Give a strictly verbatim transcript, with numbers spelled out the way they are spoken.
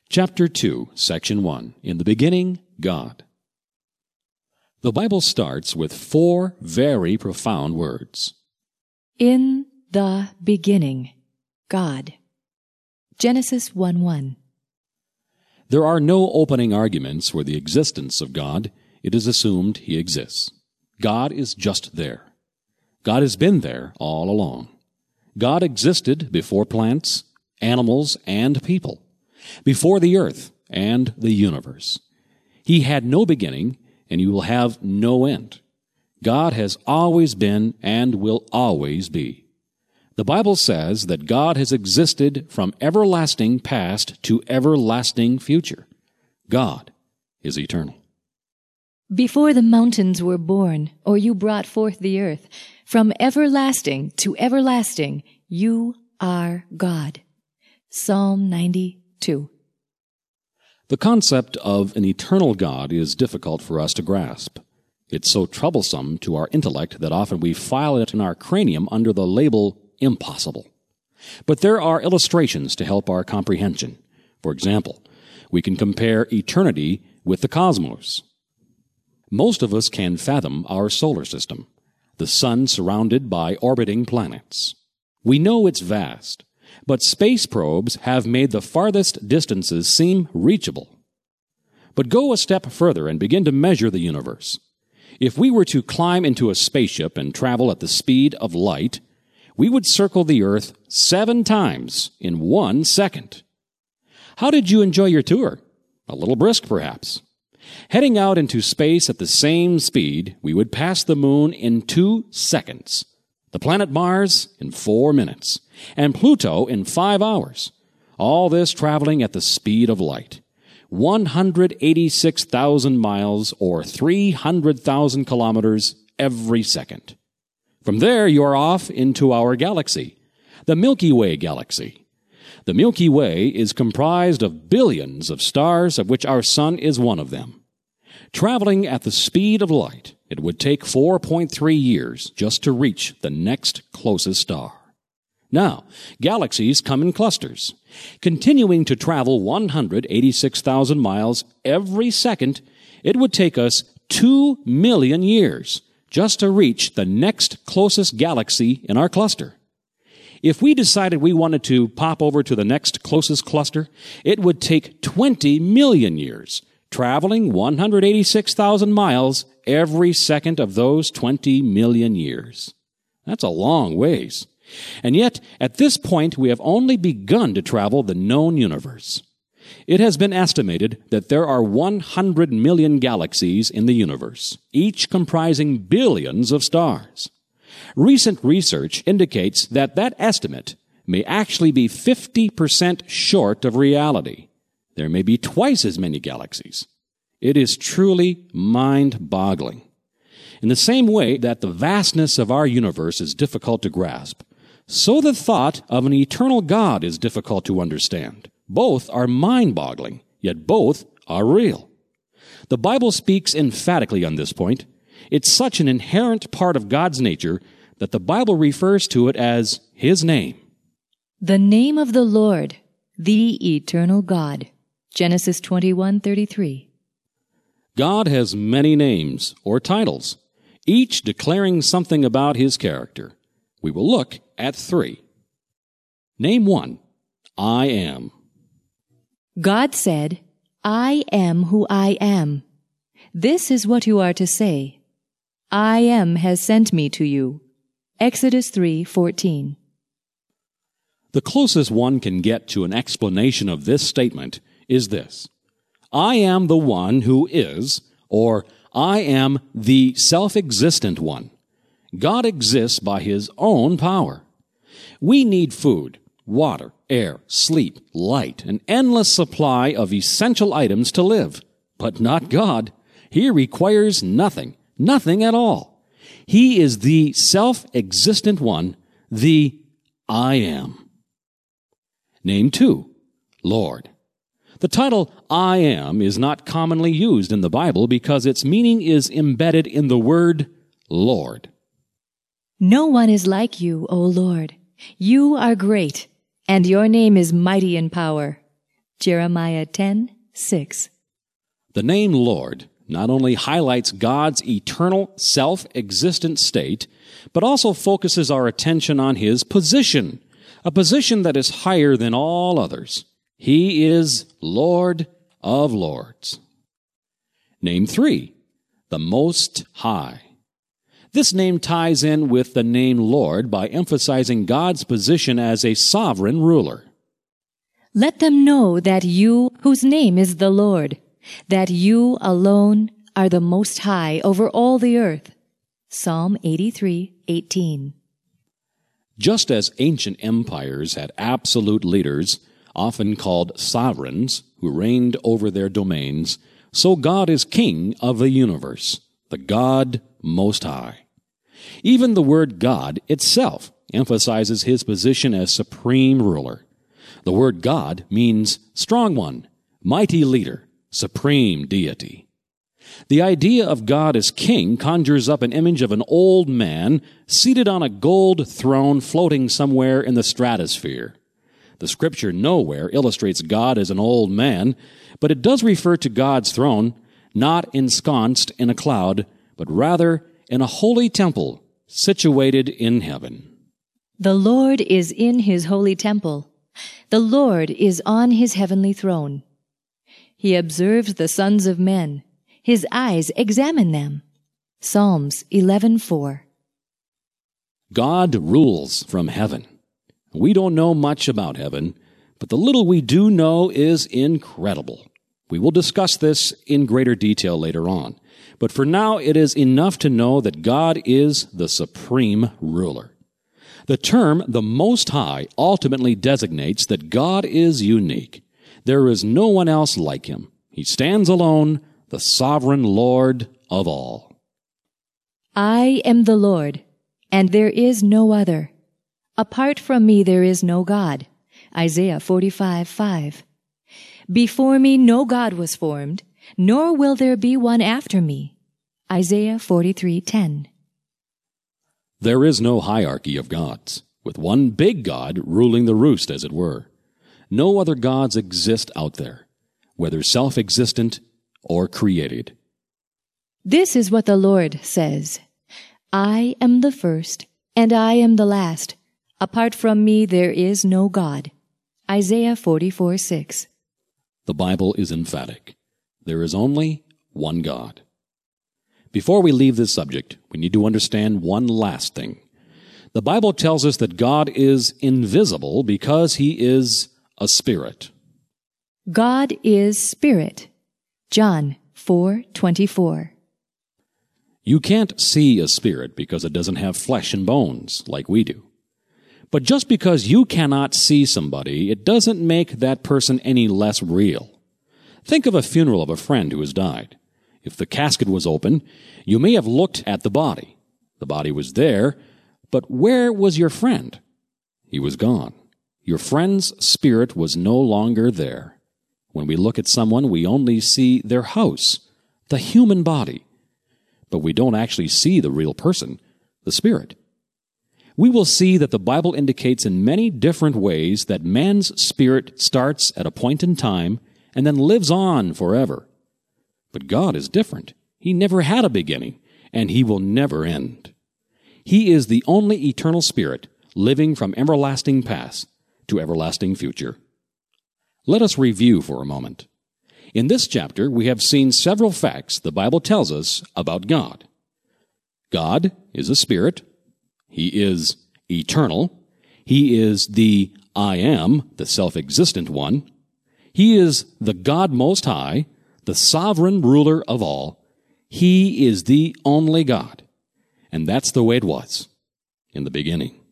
Chapter two, Section one. In the beginning, God. The Bible starts with four very profound words. In the beginning, God. Genesis one one. There are no opening arguments for the existence of God. It is assumed He exists. God is just there. God has been there all along. God existed before plants, animals, and people, before the earth and the universe. He had no beginning, and He will have no end. God has always been and will always be. The Bible says that God has existed from everlasting past to everlasting future. God is eternal. Before the mountains were born, or you brought forth the earth, from everlasting to everlasting, you are God. Psalm ninety-two. The concept of an eternal God is difficult for us to grasp. It's so troublesome to our intellect that often we file it in our cranium under the label impossible. But there are illustrations to help our comprehension. For example, we can compare eternity with the cosmos. Most of us can fathom our solar system, the sun surrounded by orbiting planets. We know it's vast, but space probes have made the farthest distances seem reachable. But go a step further and begin to measure the universe. If we were to climb into a spaceship and travel at the speed of light, we would circle the Earth seven times in one second. How did you enjoy your tour? A little brisk, perhaps. Heading out into space at the same speed, we would pass the moon in two seconds, the planet Mars in four minutes, and Pluto in five hours. All this traveling at the speed of light, one hundred eighty-six thousand miles or three hundred thousand kilometers every second. From there, you are off into our galaxy, the Milky Way galaxy. The Milky Way is comprised of billions of stars, of which our sun is one of them. Traveling at the speed of light, it would take four point three years just to reach the next closest star. Now, galaxies come in clusters. Continuing to travel one hundred eighty-six thousand miles every second, it would take us two million years just to reach the next closest galaxy in our cluster. If we decided we wanted to pop over to the next closest cluster, it would take twenty million years, traveling one hundred eighty-six thousand miles every second of those twenty million years. That's a long ways. And yet, at this point, we have only begun to travel the known universe. It has been estimated that there are one hundred million galaxies in the universe, each comprising billions of stars. Recent research indicates that that estimate may actually be fifty percent short of reality. There may be twice as many galaxies. It is truly mind-boggling. In the same way that the vastness of our universe is difficult to grasp, so the thought of an eternal God is difficult to understand. Both are mind-boggling, yet both are real. The Bible speaks emphatically on this point. It's such an inherent part of God's nature that the Bible refers to it as His name. The name of the Lord, the eternal God. Genesis twenty-one thirty-three. God has many names or titles, each declaring something about His character. We will look at three. Name one, I am. God said, I am who I am. This is what you are to say. I am has sent me to you. Exodus three fourteen. The closest one can get to an explanation of this statement is this. I am the one who is, or I am the self-existent one. God exists by His own power. We need food, water, air, sleep, light, an endless supply of essential items to live. But not God. He requires nothing, nothing at all. He is the self-existent one, the I am. Name two, Lord. The title I am is not commonly used in the Bible because its meaning is embedded in the word Lord. No one is like you, O Lord. You are great, and your name is mighty in power. Jeremiah ten six. The name Lord not only highlights God's eternal, self-existent state, but also focuses our attention on His position, a position that is higher than all others. He is Lord of Lords. Name three, the Most High. This name ties in with the name Lord by emphasizing God's position as a sovereign ruler. Let them know that you, whose name is the Lord, that you alone are the Most High over all the earth. Psalm eighty-three eighteen. Just as ancient empires had absolute leaders, often called sovereigns, who reigned over their domains, so God is King of the universe, the God Most High. Even the word God itself emphasizes His position as supreme ruler. The word God means strong one, mighty leader, supreme deity. The idea of God as king conjures up an image of an old man seated on a gold throne floating somewhere in the stratosphere. The Scripture nowhere illustrates God as an old man, but it does refer to God's throne, not ensconced in a cloud, but rather in a holy temple situated in heaven. The Lord is in His holy temple. The Lord is on His heavenly throne. He observes the sons of men. His eyes examine them. Psalms eleven four. God rules from heaven. We don't know much about heaven, but the little we do know is incredible. We will discuss this in greater detail later on. But for now, it is enough to know that God is the supreme ruler. The term the Most High ultimately designates that God is unique. There is no one else like Him. He stands alone, the sovereign Lord of all. I am the Lord, and there is no other. Apart from me there is no God. Isaiah forty-five five. Before me no God was formed, nor will there be one after me. Isaiah forty-three ten. There is no hierarchy of gods, with one big God ruling the roost, as it were. No other gods exist out there, whether self-existent or created. This is what the Lord says. I am the first, and I am the last. Apart from me there is no God. Isaiah forty-four six. The Bible is emphatic. There is only one God. Before we leave this subject, we need to understand one last thing. The Bible tells us that God is invisible because He is a spirit. God is spirit. John four twenty-four. You can't see a spirit because it doesn't have flesh and bones like we do. But just because you cannot see somebody, it doesn't make that person any less real. Think of a funeral of a friend who has died. If the casket was open, you may have looked at the body. The body was there, but where was your friend? He was gone. Your friend's spirit was no longer there. When we look at someone, we only see their house, the human body. But we don't actually see the real person, the spirit. We will see that the Bible indicates in many different ways that man's spirit starts at a point in time and then lives on forever. But God is different. He never had a beginning, and He will never end. He is the only eternal spirit living from everlasting past to everlasting future. Let us review for a moment. In this chapter, we have seen several facts the Bible tells us about God. God is a spirit. He is eternal. He is the I Am, the self-existent one. He is the God Most High, the sovereign ruler of all. He is the only God. And that's the way it was in the beginning.